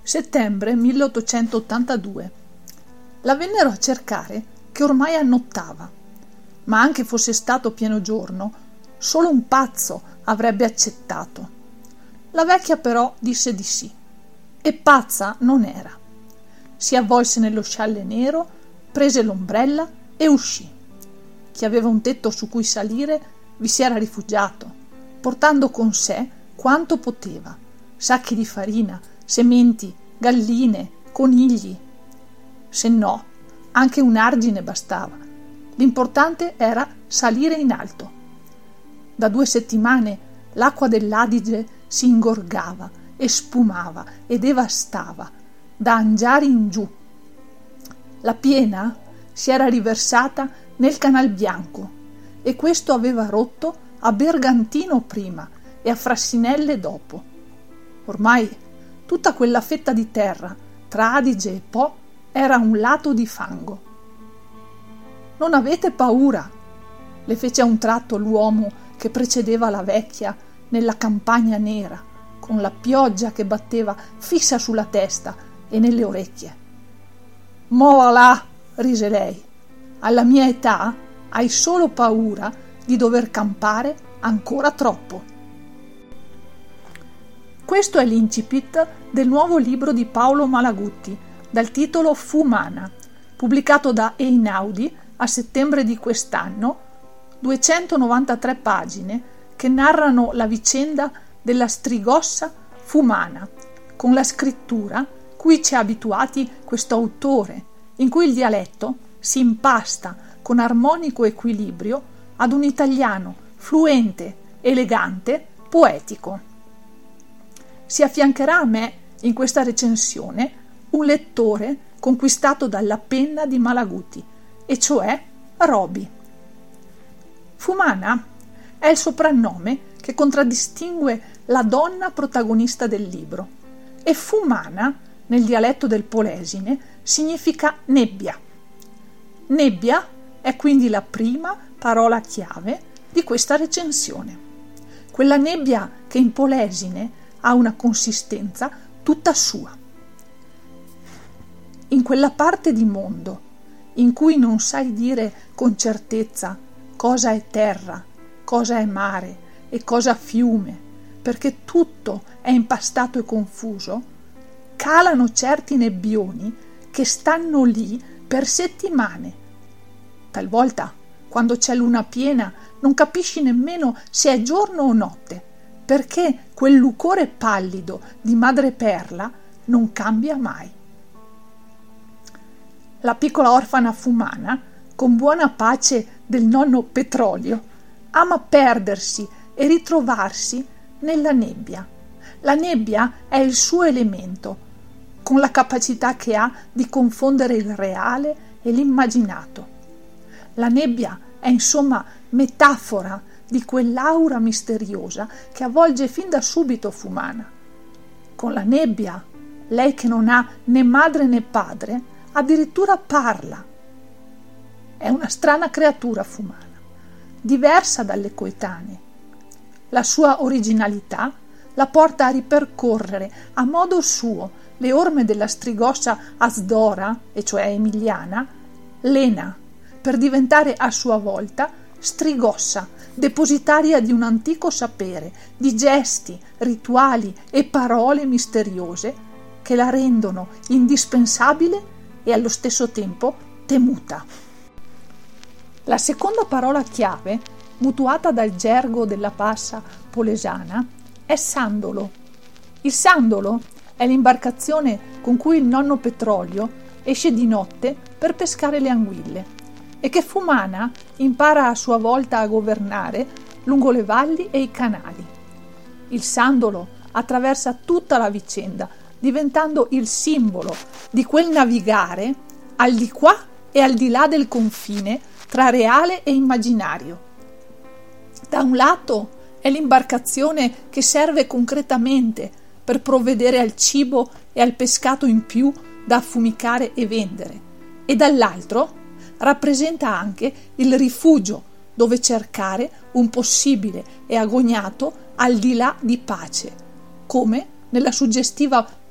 Settembre 1882. La vennero a cercare che ormai annottava, ma anche fosse stato pieno giorno, solo un pazzo avrebbe accettato. La vecchia però disse di sì, e pazza non era. Si avvolse nello scialle nero, prese l'ombrella e uscì. Chi aveva un tetto su cui salire vi si era rifugiato, portando con sé quanto poteva, sacchi di farina, sementi, galline, conigli. Se no, anche un argine bastava. L'importante era salire in alto. Da 2 settimane l'acqua dell'Adige si ingorgava e spumava e devastava, da Angiari in giù. La piena si era riversata nel Canal Bianco e questo aveva rotto a Bergantino prima e a Frassinelle dopo. Ormai tutta quella fetta di terra tra Adige e Po era un lato di fango. «Non avete paura», le fece a un tratto l'uomo che precedeva la vecchia nella campagna nera, con la pioggia che batteva fissa sulla testa e nelle orecchie. «Mo va là», rise lei, «alla mia età hai solo paura di dover campare ancora troppo». Questo è l'incipit del nuovo libro di Paolo Malaguti, dal titolo Fumana, pubblicato da Einaudi a settembre di quest'anno, 293 pagine che narrano la vicenda della Strigossa Fumana, con la scrittura cui ci ha abituati questo autore, in cui il dialetto si impasta con armonico equilibrio ad un italiano fluente, elegante, poetico. Si affiancherà a me in questa recensione un lettore conquistato dalla penna di Malaguti, e cioè Roby. Fumana è il soprannome che contraddistingue la donna protagonista del libro, e Fumana, nel dialetto del Polesine, significa nebbia. Nebbia è quindi la prima parola chiave di questa recensione. Quella nebbia che in Polesine ha una consistenza tutta sua. In quella parte di mondo in cui non sai dire con certezza cosa è terra, cosa è mare e cosa fiume, perché tutto è impastato e confuso, calano certi nebbioni che stanno lì per settimane. Talvolta, quando c'è luna piena, non capisci nemmeno se è giorno o notte, perché quel lucore pallido di madreperla non cambia mai. La piccola orfana Fumana, con buona pace del nonno Petrolio, ama perdersi e ritrovarsi nella nebbia. La nebbia è il suo elemento, con la capacità che ha di confondere il reale e l'immaginato. La nebbia è insomma metafora di quell'aura misteriosa che avvolge fin da subito Fumana. Con la nebbia, lei che non ha né madre né padre, addirittura parla. È una strana creatura Fumana, diversa dalle coetanee. La sua originalità la porta a ripercorrere a modo suo le orme della Strigossa Asdora, e cioè emiliana, Lena, per diventare a sua volta Strigossa, depositaria di un antico sapere, di gesti, rituali e parole misteriose che la rendono indispensabile e allo stesso tempo temuta. La seconda parola chiave, mutuata dal gergo della bassa polesana, è sandolo. Il sandolo è l'imbarcazione con cui il nonno Petrolio esce di notte per pescare le anguille e che Fumana impara a sua volta a governare lungo le valli e i canali. Il sandolo attraversa tutta la vicenda, diventando il simbolo di quel navigare al di qua e al di là del confine tra reale e immaginario. Da un lato è l'imbarcazione che serve concretamente per provvedere al cibo e al pescato in più da affumicare e vendere, e dall'altro rappresenta anche il rifugio dove cercare un possibile e agognato al di là di pace, come nella suggestiva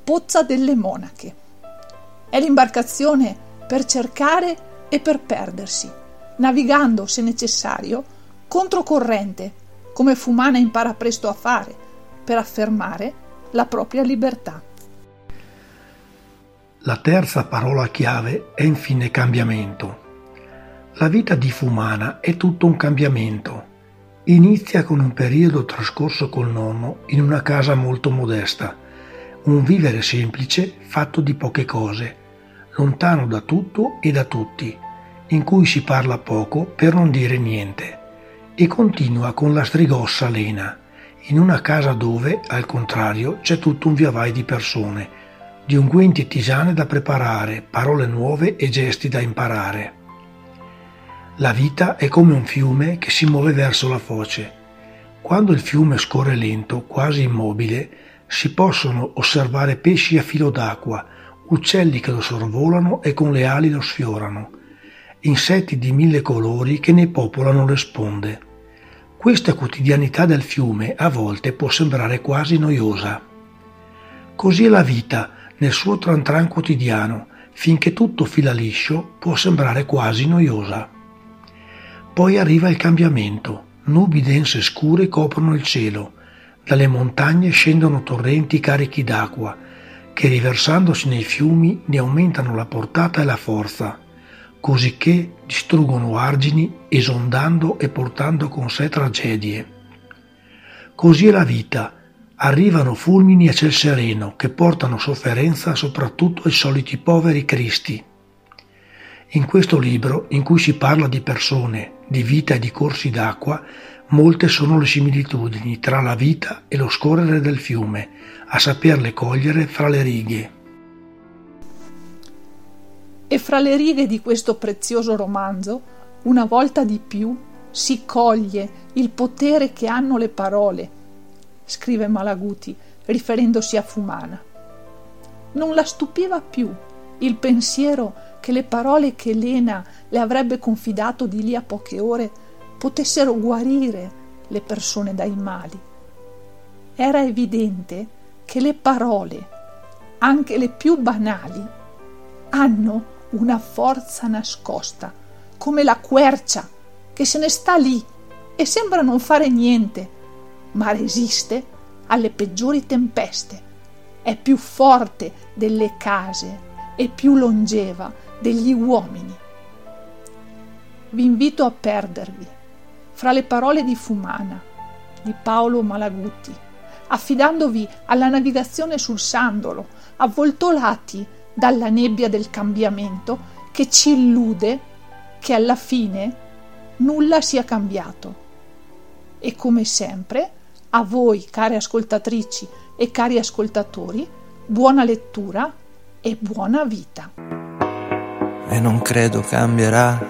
Pozza delle Monache. È l'imbarcazione per cercare e per perdersi, navigando, se necessario, controcorrente, come Fumana impara presto a fare, per affermare la propria libertà. La terza parola chiave è infine cambiamento. La vita di Fumana è tutto un cambiamento. Inizia con un periodo trascorso col nonno in una casa molto modesta, un vivere semplice fatto di poche cose, lontano da tutto e da tutti, in cui si parla poco per non dire niente, e continua con la strigossa Lena, in una casa dove, al contrario, c'è tutto un viavai di persone, di unguenti e tisane da preparare, parole nuove e gesti da imparare. La vita è come un fiume che si muove verso la foce. Quando il fiume scorre lento, quasi immobile, si possono osservare pesci a filo d'acqua, uccelli che lo sorvolano e con le ali lo sfiorano, insetti di 1000 colori che ne popolano le sponde. Questa quotidianità del fiume a volte può sembrare quasi noiosa. Così è la vita nel suo tran tran quotidiano, finché tutto fila liscio può sembrare quasi noiosa. Poi arriva il cambiamento, nubi dense e scure coprono il cielo, dalle montagne scendono torrenti carichi d'acqua, che riversandosi nei fiumi ne aumentano la portata e la forza, cosicché distruggono argini, esondando e portando con sé tragedie. Così è la vita, arrivano fulmini a ciel sereno che portano sofferenza soprattutto ai soliti poveri cristi. In questo libro, in cui si parla di persone, di vita e di corsi d'acqua, molte sono le similitudini tra la vita e lo scorrere del fiume, a saperle cogliere fra le righe. E fra le righe di questo prezioso romanzo, una volta di più, si coglie il potere che hanno le parole, scrive Malaguti, riferendosi a Fumana. Non la stupiva più il pensiero che le parole che Lena le avrebbe confidato di lì a poche ore potessero guarire le persone dai mali. Era evidente che le parole, anche le più banali, hanno una forza nascosta, come la quercia che se ne sta lì e sembra non fare niente, ma resiste alle peggiori tempeste, è più forte delle case e più longeva degli uomini. Vi invito a perdervi fra le parole di Fumana, di Paolo Malaguti, affidandovi alla navigazione sul Sandolo, avvoltolati dalla nebbia del cambiamento che ci illude che alla fine nulla sia cambiato. E come sempre, a voi, care ascoltatrici e cari ascoltatori, buona lettura e buona vita. E non credo cambierà,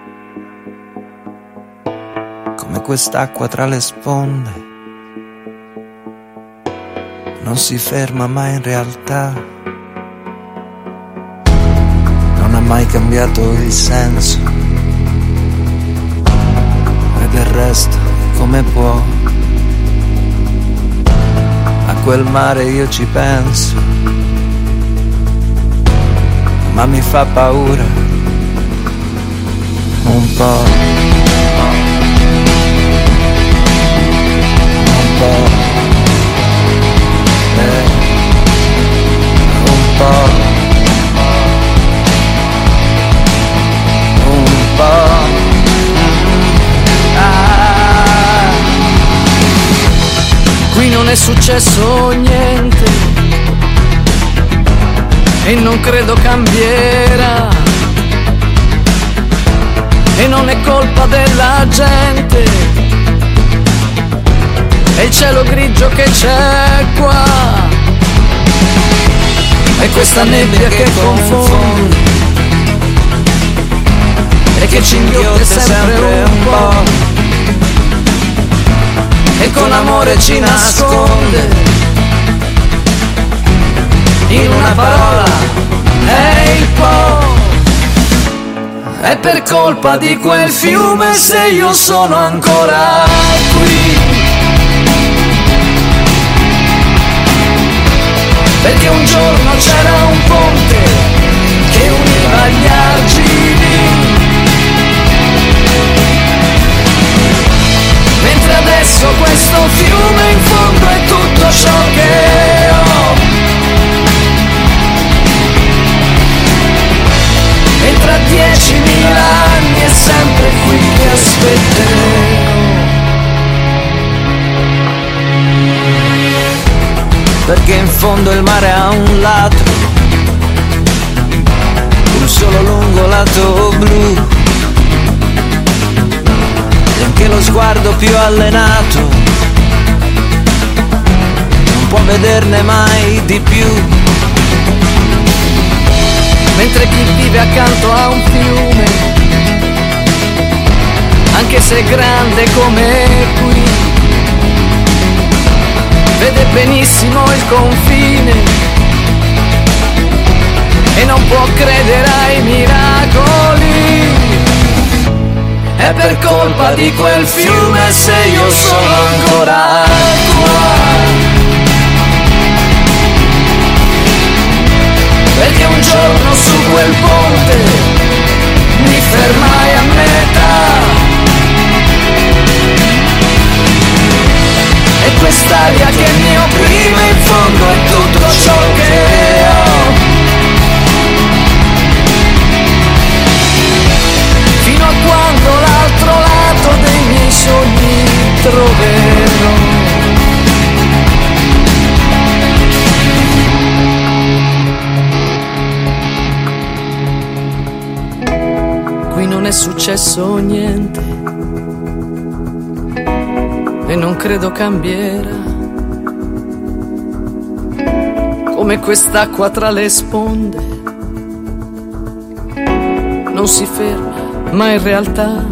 come quest'acqua tra le sponde, non si ferma mai in realtà, non ha mai cambiato il senso, e del resto come può, a quel mare io ci penso, ma mi fa paura un po'. Qui non è successo niente e non credo cambierà, e non è colpa della gente, è il cielo grigio che c'è qua, è questa nebbia che confonde e che ci inghiotte sempre un po', e con amore ci nasconde in una parola, è il po'. È per colpa di quel fiume se io sono ancora qui, perché un giorno c'era un ponte che univa gli argini, mentre adesso questo fiume in fondo è tutto ciò che ho. E tra 10.000 anni è sempre qui che aspetterò. Perché in fondo il mare ha un lato, un solo lungo lato blu, e anche lo sguardo più allenato non può vederne mai di più. Mentre chi vive accanto a un fiume, anche se grande come qui, vede benissimo il confine e non può credere ai miracoli. È per colpa di quel fiume se io sono ancora qua. Perché un giorno su quel ponte mi fermai a metà. E quest'aria che mi opprime in fondo è tutto ciò che ho. Fino a quando l'altro lato dei miei sogni troverò. Qui non è successo niente e non credo cambierà, come quest'acqua tra le sponde non si ferma, ma in realtà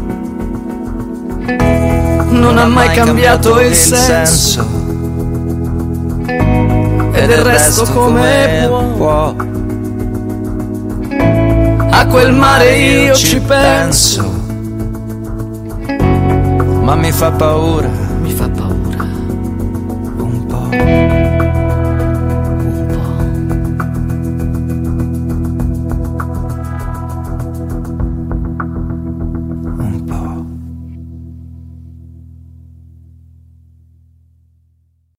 non ha mai cambiato il senso, e del resto come può. A quel mare io ci penso, ma mi fa paura un po'.